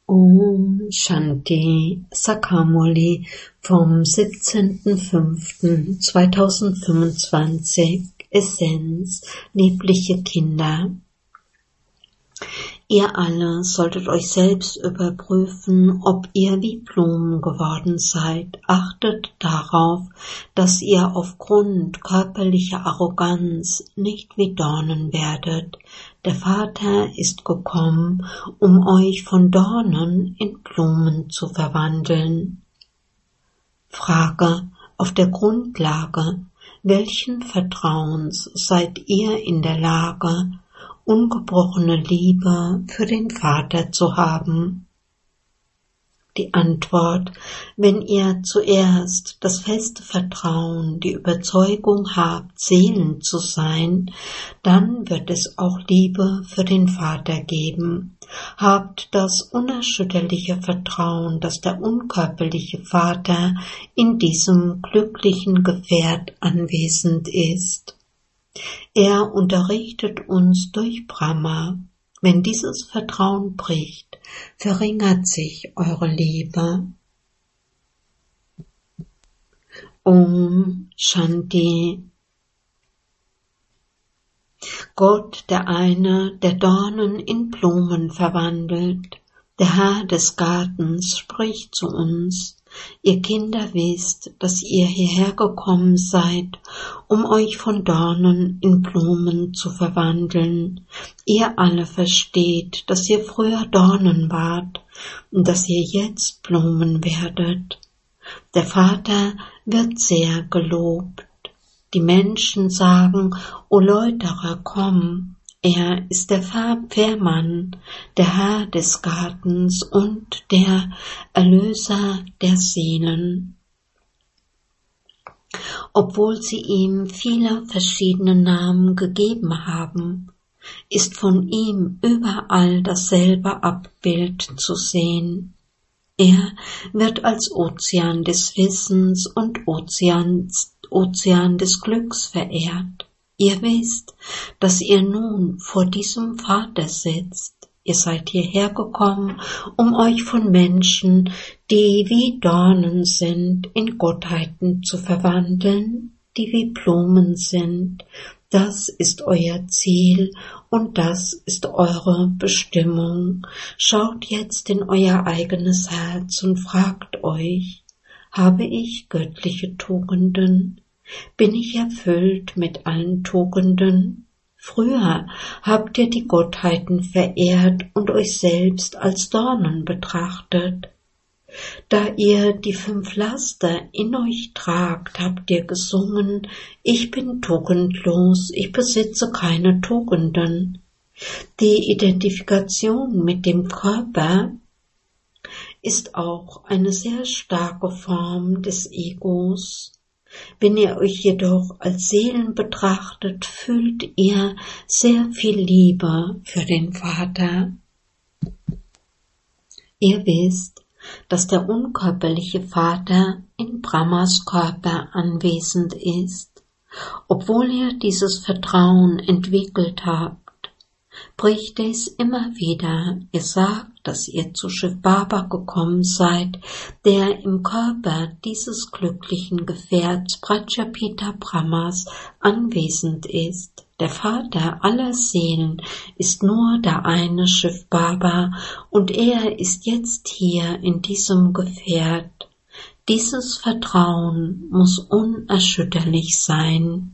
Om Shanti Sakamuli vom 17.05.2025 Essenz, liebliche Kinder. Ihr alle solltet euch selbst überprüfen, ob ihr wie Blumen geworden seid. Achtet darauf, dass ihr aufgrund körperlicher Arroganz nicht wie Dornen werdet. Der Vater ist gekommen, um euch von Dornen in Blumen zu verwandeln. Frage: Auf der Grundlage welchen Vertrauens seid ihr in der Lage, ungebrochene Liebe für den Vater zu haben? Die Antwort: Wenn ihr zuerst das feste Vertrauen, die Überzeugung habt, Seelen zu sein, dann wird es auch Liebe für den Vater geben. Habt das unerschütterliche Vertrauen, dass der unkörperliche Vater in diesem glücklichen Gefährt anwesend ist. Er unterrichtet uns durch Brahma. Wenn dieses Vertrauen bricht, verringert sich eure Liebe. Om Shanti. Gott, der eine, der Dornen in Blumen verwandelt, der Herr des Gartens, spricht zu uns: Ihr Kinder wisst, dass ihr hierher gekommen seid, um euch von Dornen in Blumen zu verwandeln. Ihr alle versteht, dass ihr früher Dornen wart und dass ihr jetzt Blumen werdet. Der Vater wird sehr gelobt. Die Menschen sagen: O Läuterer, komm! Er ist der Fährmann, der Herr des Gartens und der Erlöser der Seelen. Obwohl sie ihm viele verschiedene Namen gegeben haben, ist von ihm überall dasselbe Abbild zu sehen. Er wird als Ozean des Wissens und Ozean des Glücks verehrt. Ihr wisst, dass ihr nun vor diesem Vater sitzt. Ihr seid hierher gekommen, um euch von Menschen, die wie Dornen sind, in Gottheiten zu verwandeln, die wie Blumen sind. Das ist euer Ziel und das ist eure Bestimmung. Schaut jetzt in euer eigenes Herz und fragt euch: Habe ich göttliche Tugenden? Bin ich erfüllt mit allen Tugenden? Früher habt ihr die Gottheiten verehrt und euch selbst als Dornen betrachtet. Da ihr die 5 Laster in euch tragt, habt ihr gesungen: Ich bin tugendlos, ich besitze keine Tugenden. Die Identifikation mit dem Körper ist auch eine sehr starke Form des Egos. Wenn ihr euch jedoch als Seelen betrachtet, fühlt ihr sehr viel Liebe für den Vater. Ihr wisst, dass der unkörperliche Vater in Brahmas Körper anwesend ist. Obwohl ihr dieses Vertrauen entwickelt habt, bricht es immer wieder. Ihr sagt, dass ihr zu Shiv Baba gekommen seid, der im Körper dieses glücklichen Gefährts Prajapita Brahmas anwesend ist. Der Vater aller Seelen ist nur der eine Shiv Baba und er ist jetzt hier in diesem Gefährt. Dieses Vertrauen muss unerschütterlich sein.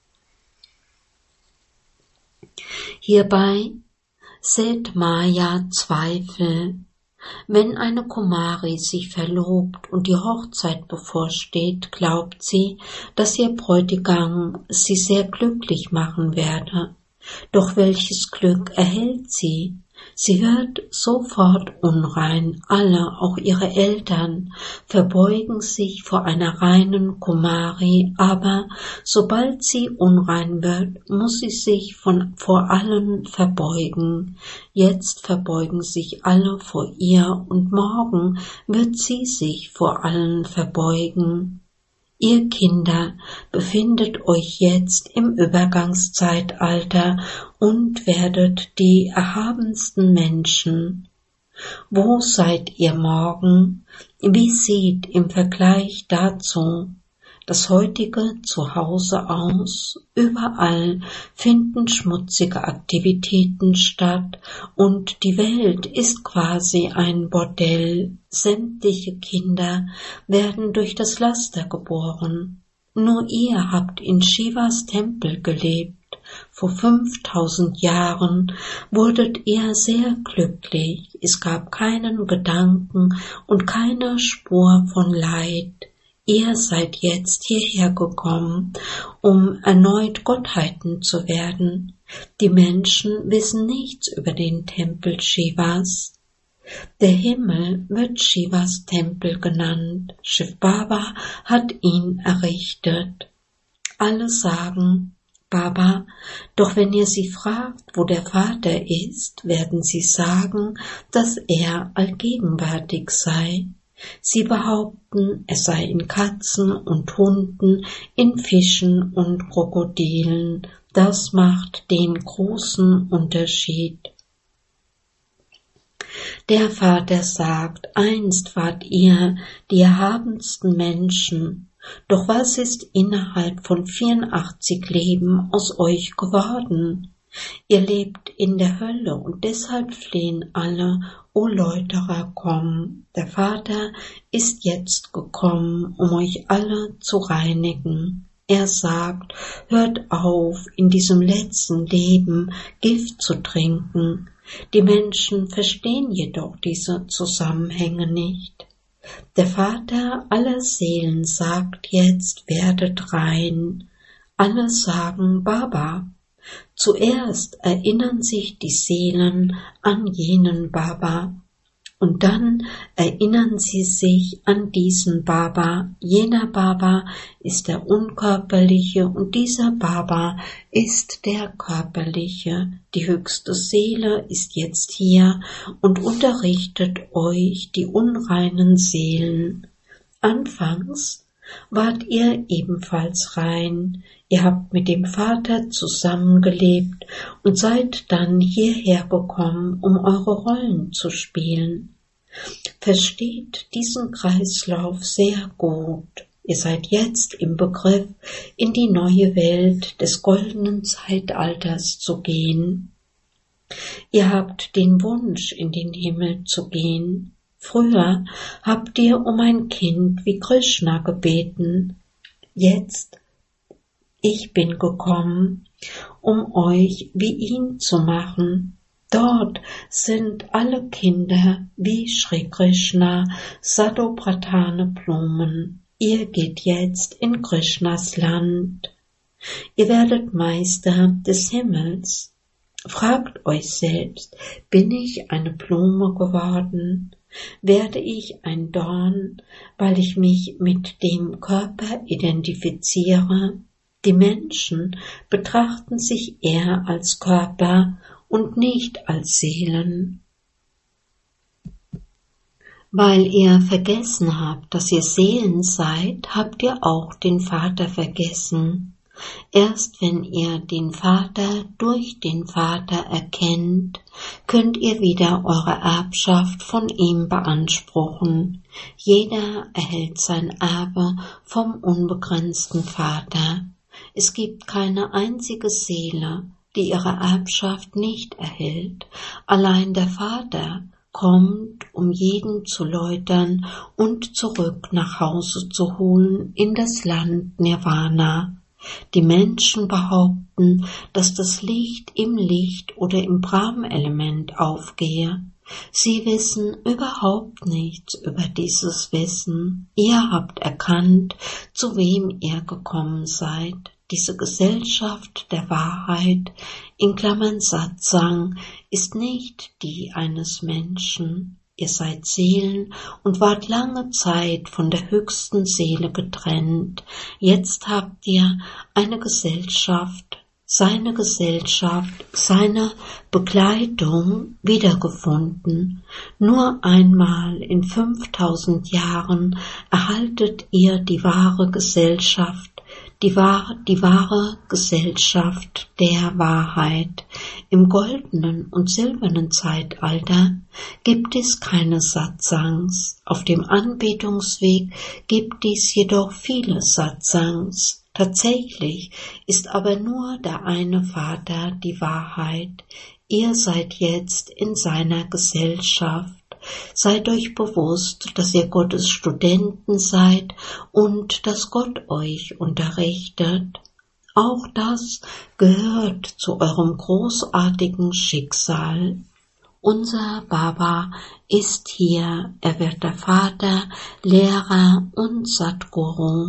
Hierbei sät Maya Zweifel. Wenn eine Kumari sich verlobt und die Hochzeit bevorsteht, glaubt sie, dass ihr Bräutigam sie sehr glücklich machen werde. Doch welches Glück erhält sie? Sie wird sofort unrein. Alle, auch ihre Eltern, verbeugen sich vor einer reinen Kumari, aber sobald sie unrein wird, muss sie sich vor allen verbeugen. Jetzt verbeugen sich alle vor ihr und morgen wird sie sich vor allen verbeugen. Ihr Kinder befindet euch jetzt im Übergangszeitalter und werdet die erhabensten Menschen. Wo seid ihr morgen? Wie sieht im Vergleich dazu das heutige Zuhause aus? Überall finden schmutzige Aktivitäten statt und die Welt ist quasi ein Bordell. Sämtliche Kinder werden durch das Laster geboren. Nur ihr habt in Shivas Tempel gelebt. Vor 5000 Jahren wurdet ihr sehr glücklich. Es gab keinen Gedanken und keine Spur von Leid. Ihr seid jetzt hierher gekommen, um erneut Gottheiten zu werden. Die Menschen wissen nichts über den Tempel Shivas. Der Himmel wird Shivas Tempel genannt. Shiv Baba hat ihn errichtet. Alle sagen, Baba, doch wenn ihr sie fragt, wo der Vater ist, werden sie sagen, dass er allgegenwärtig sei. Sie behaupten, es sei in Katzen und Hunden, in Fischen und Krokodilen. Das macht den großen Unterschied. Der Vater sagt, einst wart ihr die erhabensten Menschen, doch was ist innerhalb von 84 Leben aus euch geworden? Ihr lebt in der Hölle und deshalb flehen alle, o Läuterer, komm. Der Vater ist jetzt gekommen, um euch alle zu reinigen. Er sagt, hört auf, in diesem letzten Leben Gift zu trinken. Die Menschen verstehen jedoch diese Zusammenhänge nicht. Der Vater aller Seelen sagt jetzt, werdet rein. Alle sagen Baba. Zuerst erinnern sich die Seelen an jenen Baba und dann erinnern sie sich an diesen Baba. Jener Baba ist der Unkörperliche und dieser Baba ist der Körperliche. Die höchste Seele ist jetzt hier und unterrichtet euch, die unreinen Seelen. Anfangs wart ihr ebenfalls rein. Ihr habt mit dem Vater zusammengelebt und seid dann hierher gekommen, um eure Rollen zu spielen. Versteht diesen Kreislauf sehr gut. Ihr seid jetzt im Begriff, in die neue Welt des goldenen Zeitalters zu gehen. Ihr habt den Wunsch, in den Himmel zu gehen. Früher habt ihr um ein Kind wie Krishna gebeten. Jetzt, ich bin gekommen, um euch wie ihn zu machen. Dort sind alle Kinder wie Shri Krishna, Sadopratane Blumen. Ihr geht jetzt in Krishnas Land. Ihr werdet Meister des Himmels. Fragt euch selbst, bin ich eine Blume geworden? Werde ich ein Dorn, weil ich mich mit dem Körper identifiziere? Die Menschen betrachten sich eher als Körper und nicht als Seelen. Weil ihr vergessen habt, dass ihr Seelen seid, habt ihr auch den Vater vergessen. Erst wenn ihr den Vater durch den Vater erkennt, könnt ihr wieder eure Erbschaft von ihm beanspruchen. Jeder erhält sein Erbe vom unbegrenzten Vater. Es gibt keine einzige Seele, die ihre Erbschaft nicht erhält. Allein der Vater kommt, um jeden zu läutern und zurück nach Hause zu holen in das Land Nirvana. Die Menschen behaupten, dass das Licht im Licht oder im Brahman-Element aufgehe. Sie wissen überhaupt nichts über dieses Wissen. Ihr habt erkannt, zu wem ihr gekommen seid. Diese Gesellschaft der Wahrheit, in Klammern Satsang, ist nicht die eines Menschen. Ihr seid Seelen und wart lange Zeit von der höchsten Seele getrennt. Jetzt habt ihr eine Gesellschaft, seine Begleitung wiedergefunden. Nur einmal in 5000 Jahren erhaltet ihr die wahre Gesellschaft, die wahre Gesellschaft der Wahrheit. Im goldenen und silbernen Zeitalter gibt es keine Satsangs. Auf dem Anbetungsweg gibt es jedoch viele Satsangs. Tatsächlich ist aber nur der eine Vater die Wahrheit. Ihr seid jetzt in seiner Gesellschaft. Seid euch bewusst, dass ihr Gottes Studenten seid und dass Gott euch unterrichtet. Auch das gehört zu eurem großartigen Schicksal. Unser Baba ist hier, er wird der Vater, Lehrer und Sadguru.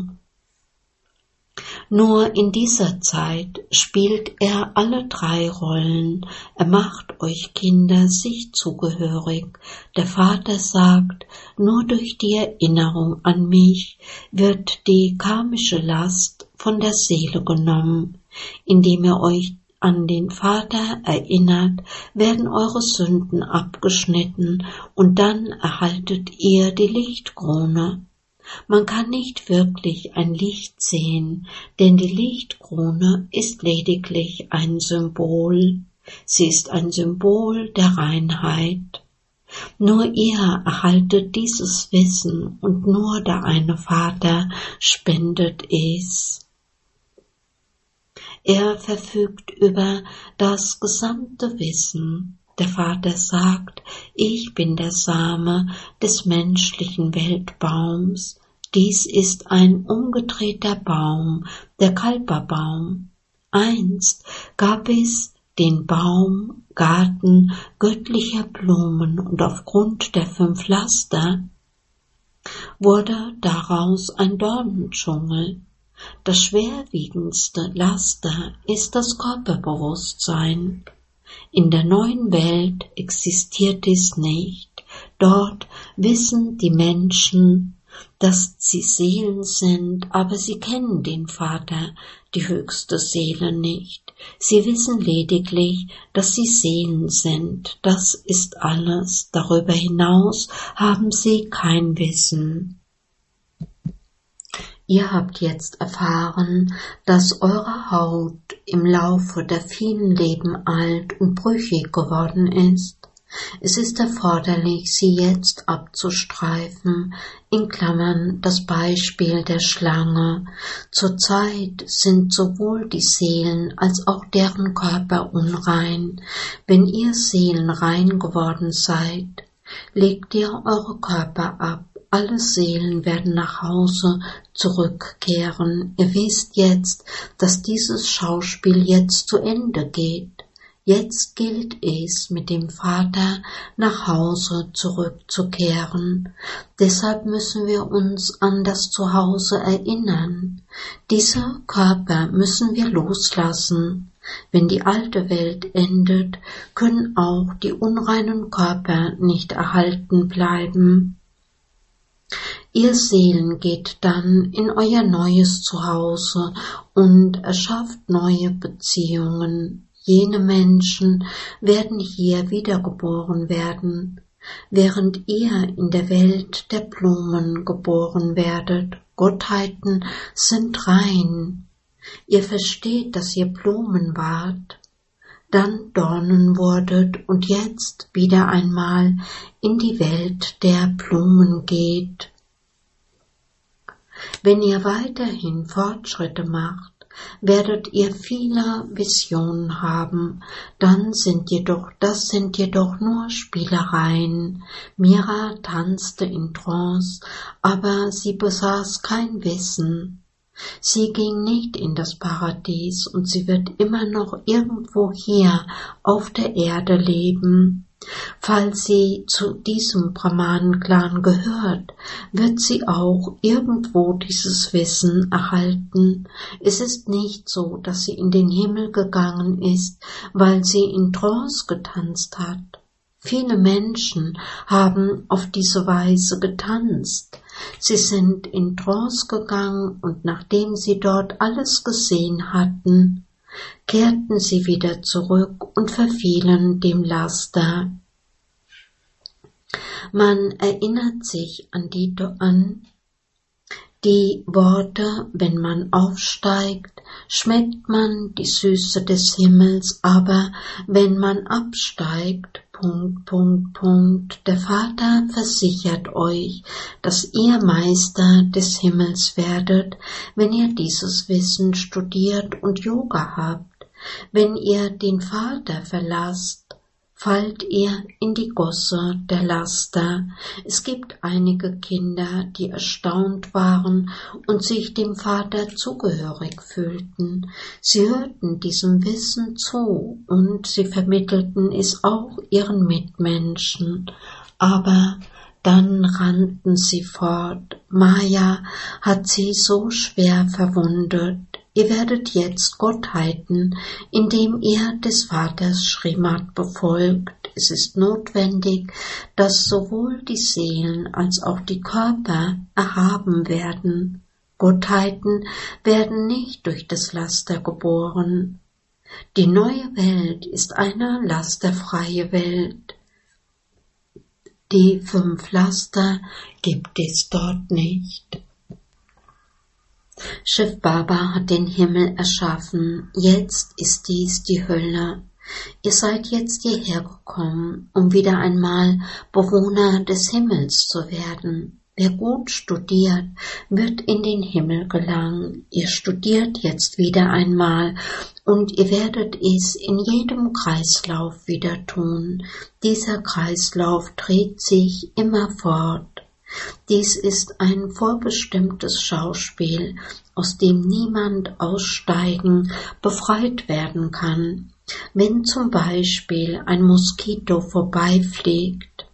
Nur in dieser Zeit spielt er alle drei Rollen. Er macht euch Kinder sich zugehörig. Der Vater sagt, nur durch die Erinnerung an mich wird die karmische Last von der Seele genommen. Indem ihr euch an den Vater erinnert, werden eure Sünden abgeschnitten und dann erhaltet ihr die Lichtkrone. Man kann nicht wirklich ein Licht sehen, denn die Lichtkrone ist lediglich ein Symbol. Sie ist ein Symbol der Reinheit. Nur ihr erhaltet dieses Wissen und nur der eine Vater spendet es. Er verfügt über das gesamte Wissen. Der Vater sagt, ich bin der Same des menschlichen Weltbaums. Dies ist ein umgedrehter Baum, der Kalpa-Baum. Einst gab es den Baum, Garten göttlicher Blumen und aufgrund der 5 Laster wurde daraus ein Dornendschungel. Das schwerwiegendste Laster ist das Körperbewusstsein. In der neuen Welt existiert es nicht. Dort wissen die Menschen, dass sie Seelen sind, aber sie kennen den Vater, die höchste Seele nicht. Sie wissen lediglich, dass sie Seelen sind. Das ist alles. Darüber hinaus haben sie kein Wissen. Ihr habt jetzt erfahren, dass eure Haut im Laufe der vielen Leben alt und brüchig geworden ist. Es ist erforderlich, sie jetzt abzustreifen, in Klammern das Beispiel der Schlange. Zurzeit sind sowohl die Seelen als auch deren Körper unrein. Wenn ihr Seelen rein geworden seid, legt ihr eure Körper ab. Alle Seelen werden nach Hause zurückkehren. Ihr wisst jetzt, dass dieses Schauspiel jetzt zu Ende geht. Jetzt gilt es, mit dem Vater nach Hause zurückzukehren. Deshalb müssen wir uns an das Zuhause erinnern. Diese Körper müssen wir loslassen. Wenn die alte Welt endet, können auch die unreinen Körper nicht erhalten bleiben. Ihr Seelen geht dann in euer neues Zuhause und erschafft neue Beziehungen. Jene Menschen werden hier wiedergeboren werden, während ihr in der Welt der Blumen geboren werdet. Gottheiten sind rein. Ihr versteht, dass ihr Blumen wart, dann Dornen wurdet und jetzt wieder einmal in die Welt der Blumen geht. Wenn ihr weiterhin Fortschritte macht, werdet ihr viele Visionen haben, das sind jedoch nur Spielereien. Mira tanzte in Trance, aber sie besaß kein Wissen. Sie ging nicht in das Paradies und sie wird immer noch irgendwo hier auf der Erde leben. Falls sie zu diesem Brahmanen-Clan gehört, wird sie auch irgendwo dieses Wissen erhalten. Es ist nicht so, dass sie in den Himmel gegangen ist, weil sie in Trance getanzt hat. Viele Menschen haben auf diese Weise getanzt. Sie sind in Trance gegangen und nachdem sie dort alles gesehen hatten, kehrten sie wieder zurück und verfielen dem Laster. Man erinnert sich an Die Worte, wenn man aufsteigt, schmeckt man die Süße des Himmels, aber wenn man absteigt, ... Der Vater versichert euch, dass ihr Meister des Himmels werdet, wenn ihr dieses Wissen studiert und Yoga habt. Wenn ihr den Vater verlasst, fallt ihr in die Gosse der Laster. Es gibt einige Kinder, die erstaunt waren und sich dem Vater zugehörig fühlten. Sie hörten diesem Wissen zu und sie vermittelten es auch ihren Mitmenschen. Aber dann rannten sie fort. Maya hat sie so schwer verwundet. Ihr werdet jetzt Gottheiten, indem ihr des Vaters Srimad befolgt. Es ist notwendig, dass sowohl die Seelen als auch die Körper erhaben werden. Gottheiten werden nicht durch das Laster geboren. Die neue Welt ist eine lasterfreie Welt. Die 5 Laster gibt es dort nicht. Shiv Baba hat den Himmel erschaffen, jetzt ist dies die Hölle. Ihr seid jetzt hierher gekommen, um wieder einmal Bewohner des Himmels zu werden. Wer gut studiert, wird in den Himmel gelangen. Ihr studiert jetzt wieder einmal und ihr werdet es in jedem Kreislauf wieder tun. Dieser Kreislauf dreht sich immer fort. Dies ist ein vorbestimmtes Schauspiel, aus dem niemand aussteigen, befreit werden kann. Wenn zum Beispiel ein Moskito vorbeifliegt,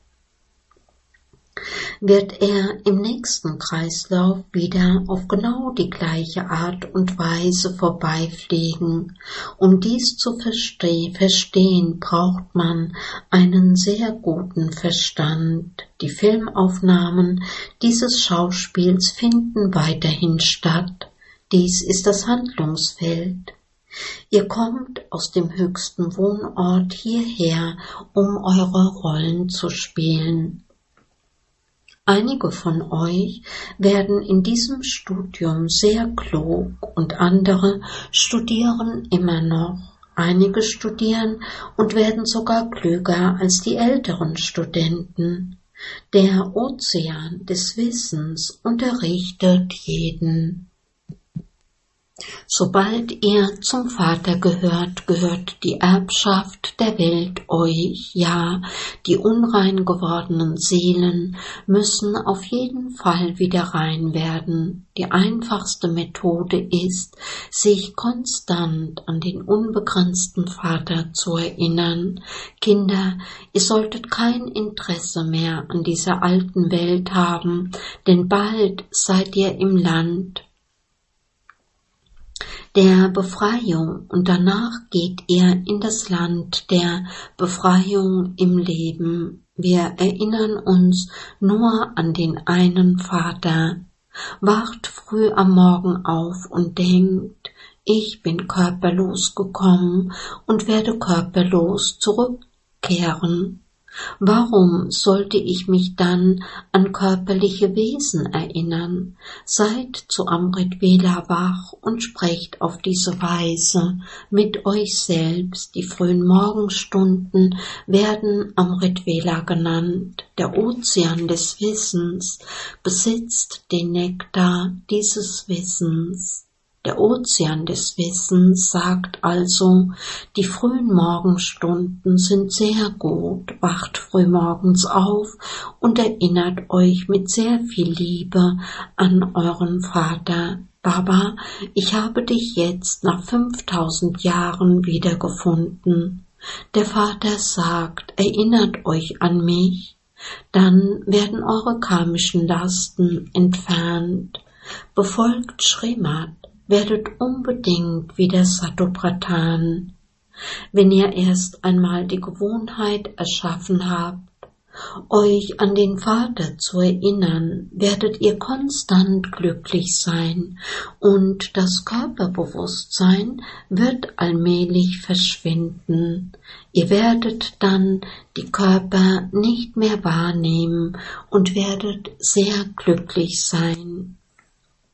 wird er im nächsten Kreislauf wieder auf genau die gleiche Art und Weise vorbeifliegen. Um dies zu verstehen, braucht man einen sehr guten Verstand. Die Filmaufnahmen dieses Schauspiels finden weiterhin statt. Dies ist das Handlungsfeld. Ihr kommt aus dem höchsten Wohnort hierher, um eure Rollen zu spielen. Einige von euch werden in diesem Studium sehr klug und andere studieren immer noch. Einige studieren und werden sogar klüger als die älteren Studenten. Der Ozean des Wissens unterrichtet jeden. Sobald ihr zum Vater gehört, gehört die Erbschaft der Welt euch. Ja, die unrein gewordenen Seelen müssen auf jeden Fall wieder rein werden. Die einfachste Methode ist, sich konstant an den unbegrenzten Vater zu erinnern. Kinder, ihr solltet kein Interesse mehr an dieser alten Welt haben, denn bald seid ihr im Land der Befreiung und danach geht ihr in das Land der Befreiung im Leben. Wir erinnern uns nur an den einen Vater. Wacht früh am Morgen auf und denkt, ich bin körperlos gekommen und werde körperlos zurückkehren. Warum sollte ich mich dann an körperliche Wesen erinnern? Seid zu Amrit Vela wach und sprecht auf diese Weise mit euch selbst. Die frühen Morgenstunden werden Amrit Vela genannt. Der Ozean des Wissens besitzt den Nektar dieses Wissens. Der Ozean des Wissens sagt also, die frühen Morgenstunden sind sehr gut, wacht frühmorgens auf und erinnert euch mit sehr viel Liebe an euren Vater. Baba, ich habe dich jetzt nach 5000 Jahren wiedergefunden. Der Vater sagt, erinnert euch an mich, dann werden eure karmischen Lasten entfernt. Befolgt Srimad. Werdet unbedingt wieder Sattopratan. Wenn ihr erst einmal die Gewohnheit erschaffen habt, euch an den Vater zu erinnern, werdet ihr konstant glücklich sein und das Körperbewusstsein wird allmählich verschwinden. Ihr werdet dann die Körper nicht mehr wahrnehmen und werdet sehr glücklich sein.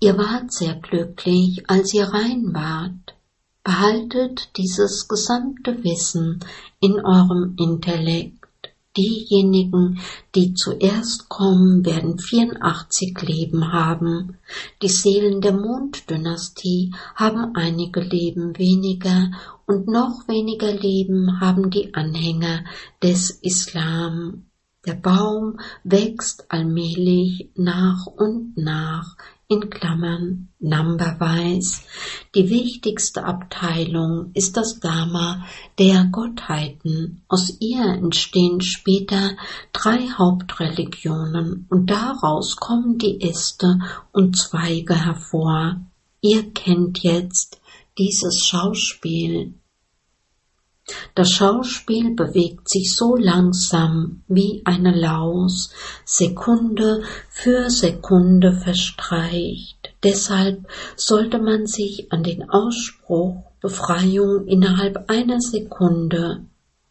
Ihr wart sehr glücklich, als ihr rein wart. Behaltet dieses gesamte Wissen in eurem Intellekt. Diejenigen, die zuerst kommen, werden 84 Leben haben. Die Seelen der Monddynastie haben einige Leben weniger und noch weniger Leben haben die Anhänger des Islam. Der Baum wächst allmählich nach und nach, in Klammern numberwise. Die wichtigste Abteilung ist das Dharma der Gottheiten. Aus ihr entstehen später 3 Hauptreligionen und daraus kommen die Äste und Zweige hervor. Ihr kennt jetzt dieses Schauspiel. Das Schauspiel bewegt sich so langsam wie eine Laus, Sekunde für Sekunde verstreicht. Deshalb sollte man sich an den Ausspruch Befreiung innerhalb einer Sekunde.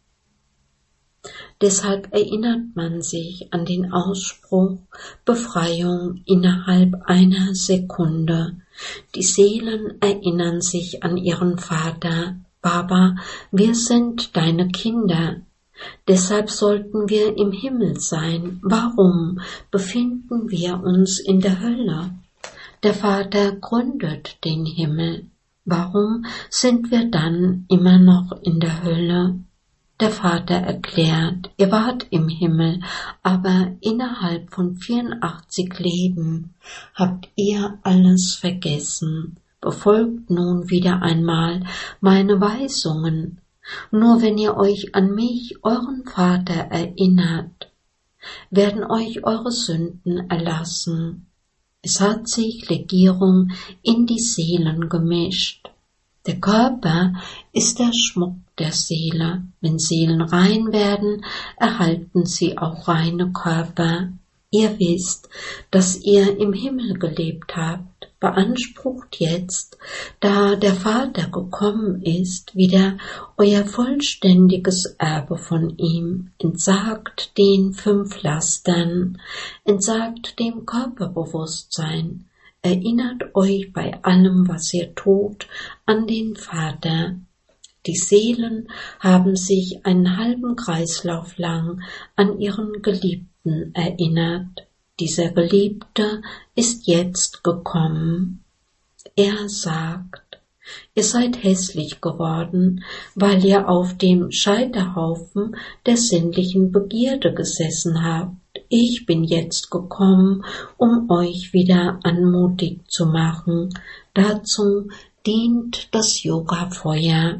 Deshalb erinnert man sich an den Ausspruch Befreiung innerhalb einer Sekunde. Die Seelen erinnern sich an ihren Vater. Baba, wir sind deine Kinder. Deshalb sollten wir im Himmel sein. Warum befinden wir uns in der Hölle? Der Vater gründet den Himmel. Warum sind wir dann immer noch in der Hölle? Der Vater erklärt, ihr wart im Himmel, aber innerhalb von 84 Leben habt ihr alles vergessen. Befolgt nun wieder einmal meine Weisungen. Nur wenn ihr euch an mich, euren Vater, erinnert, werden euch eure Sünden erlassen. Es hat sich Legierung in die Seelen gemischt. Der Körper ist der Schmuck der Seele. Wenn Seelen rein werden, erhalten sie auch reine Körper. Ihr wisst, dass ihr im Himmel gelebt habt. Beansprucht jetzt, da der Vater gekommen ist, wieder euer vollständiges Erbe von ihm. Entsagt den 5 Lastern, entsagt dem Körperbewusstsein. Erinnert euch bei allem, was ihr tut, an den Vater. Die Seelen haben sich einen halben Kreislauf lang an ihren Geliebten erinnert. Dieser Geliebte ist jetzt gekommen. Er sagt, ihr seid hässlich geworden, weil ihr auf dem Scheiterhaufen der sinnlichen Begierde gesessen habt. Ich bin jetzt gekommen, um euch wieder anmutig zu machen. Dazu dient das Yoga-Feuer.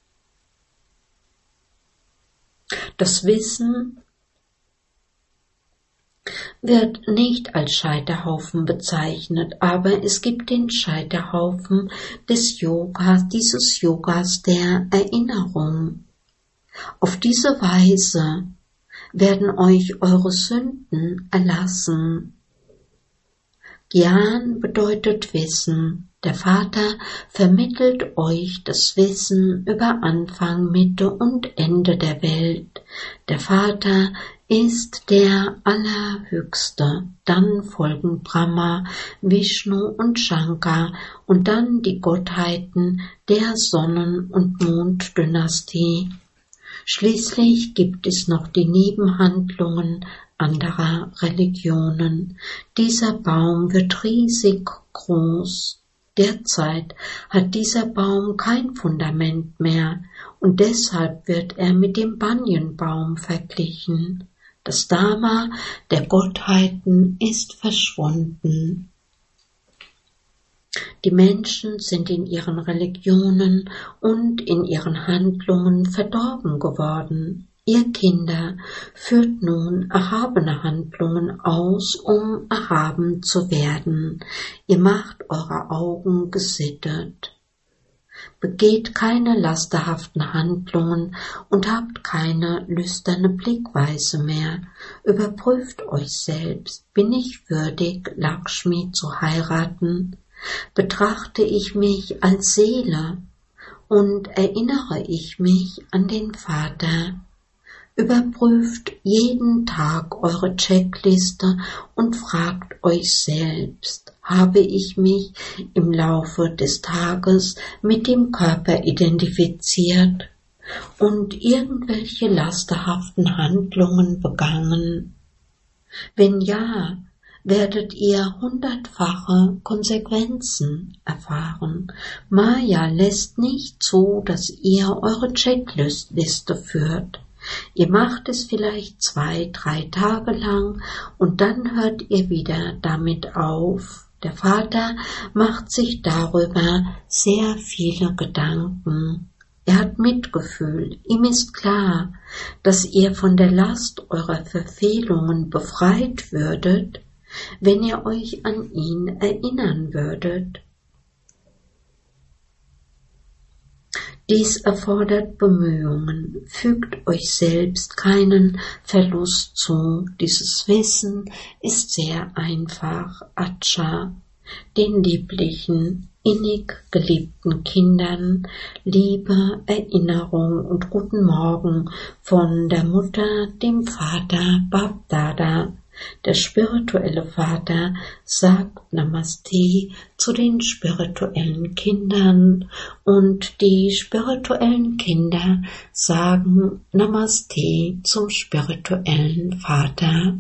Das Wissen wird nicht als Scheiterhaufen bezeichnet, aber es gibt den Scheiterhaufen des Yogas, dieses Yogas der Erinnerung. Auf diese Weise werden euch eure Sünden erlassen. Gyan bedeutet Wissen. Der Vater vermittelt euch das Wissen über Anfang, Mitte und Ende der Welt. Der Vater ist der Allerhöchste. Dann folgen Brahma, Vishnu und Shankar und dann die Gottheiten der Sonnen- und Monddynastie. Schließlich gibt es noch die Nebenhandlungen anderer Religionen. Dieser Baum wird riesig groß. Derzeit hat dieser Baum kein Fundament mehr und deshalb wird er mit dem Banyanbaum verglichen. Das Dharma der Gottheiten ist verschwunden. Die Menschen sind in ihren Religionen und in ihren Handlungen verdorben geworden. Ihr Kinder, führt nun erhabene Handlungen aus, um erhaben zu werden. Ihr macht eure Augen gesittet. Begeht keine lasterhaften Handlungen und habt keine lüsterne Blickweise mehr. Überprüft euch selbst. Bin ich würdig, Lakshmi zu heiraten? Betrachte ich mich als Seele und erinnere ich mich an den Vater? Überprüft jeden Tag eure Checkliste und fragt euch selbst, habe ich mich im Laufe des Tages mit dem Körper identifiziert und irgendwelche lasterhaften Handlungen begangen? Wenn ja, werdet ihr 100-fache Konsequenzen erfahren. Maya lässt nicht zu, dass ihr eure Checkliste führt. Ihr macht es vielleicht 2-3 Tage lang und dann hört ihr wieder damit auf. Der Vater macht sich darüber sehr viele Gedanken. Er hat Mitgefühl. Ihm ist klar, dass ihr von der Last eurer Verfehlungen befreit würdet, wenn ihr euch an ihn erinnern würdet. Dies erfordert Bemühungen. Fügt euch selbst keinen Verlust zu. Dieses Wissen ist sehr einfach. Acha, den lieblichen, innig geliebten Kindern, Liebe, Erinnerung und guten Morgen von der Mutter, dem Vater, Bab-Dada. Der spirituelle Vater sagt Namaste zu den spirituellen Kindern und die spirituellen Kinder sagen Namaste zum spirituellen Vater.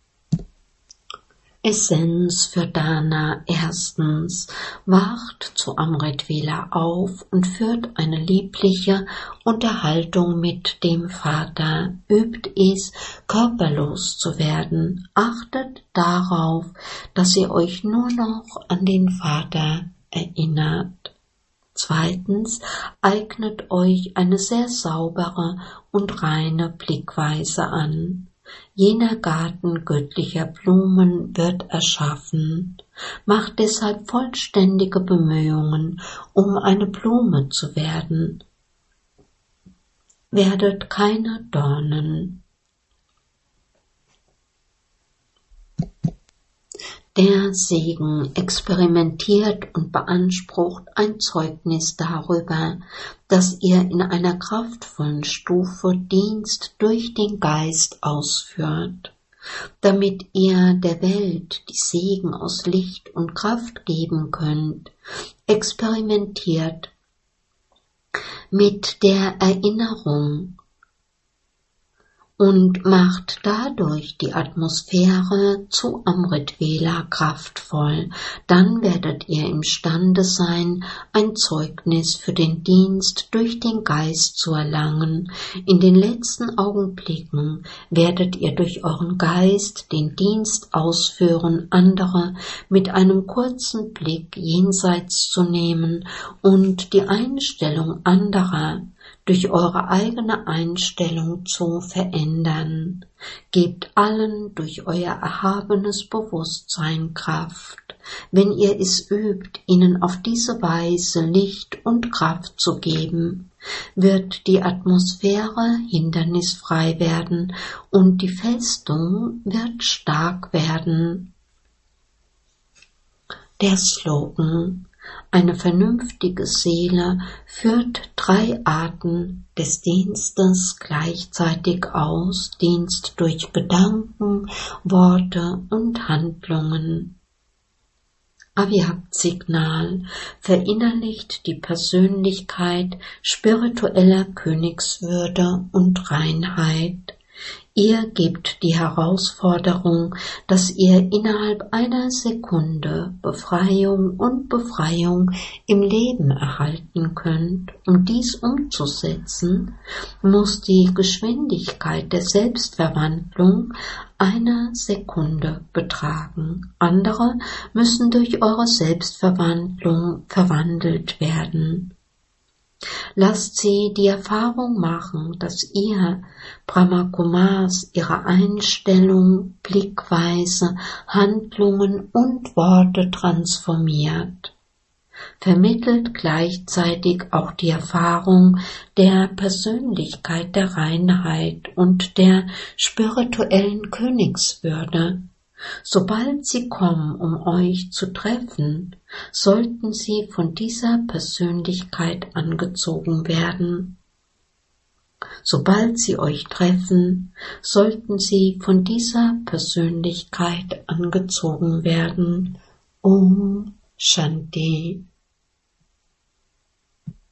Essenz für Dana. Erstens, wacht zu Amrit Vela auf und führt eine liebliche Unterhaltung mit dem Vater. Übt es, körperlos zu werden. Achtet darauf, dass ihr euch nur noch an den Vater erinnert. Zweitens, eignet euch eine sehr saubere und reine Blickweise an. Jener Garten göttlicher Blumen wird erschaffen. Macht deshalb vollständige Bemühungen, um eine Blume zu werden. Werdet keine Dornen. Der Segen experimentiert und beansprucht ein Zeugnis darüber, dass ihr in einer kraftvollen Stufe Dienst durch den Geist ausführt, damit ihr der Welt die Segen aus Licht und Kraft geben könnt. Experimentiert mit der Erinnerung und macht dadurch die Atmosphäre zu Amrit Vela kraftvoll. Dann werdet ihr imstande sein, ein Zeugnis für den Dienst durch den Geist zu erlangen. In den letzten Augenblicken werdet ihr durch euren Geist den Dienst ausführen, andere mit einem kurzen Blick jenseits zu nehmen und die Einstellung anderer durch eure eigene Einstellung zu verändern. Gebt allen durch euer erhabenes Bewusstsein Kraft. Wenn ihr es übt, ihnen auf diese Weise Licht und Kraft zu geben, wird die Atmosphäre hindernisfrei werden und die Festung wird stark werden. Der Slogan: Eine vernünftige Seele führt 3 Arten des Dienstes gleichzeitig aus: Dienst durch Gedanken, Worte und Handlungen. Avyakt-Signal: Verinnerlicht die Persönlichkeit spiritueller Königswürde und Reinheit. Ihr gebt die Herausforderung, dass ihr innerhalb einer Sekunde Befreiung und Befreiung im Leben erhalten könnt. Um dies umzusetzen, muss die Geschwindigkeit der Selbstverwandlung 1 Sekunde betragen. Andere müssen durch eure Selbstverwandlung verwandelt werden. Lasst sie die Erfahrung machen, dass ihr, Brahma Kumars, ihre Einstellung, Blickweise, Handlungen und Worte transformiert. Vermittelt gleichzeitig auch die Erfahrung der Persönlichkeit der Reinheit und der spirituellen Königswürde. Sobald sie kommen, um euch zu treffen, sollten sie von dieser Persönlichkeit angezogen werden. Sobald sie euch treffen, sollten sie von dieser Persönlichkeit angezogen werden. Om Shanti.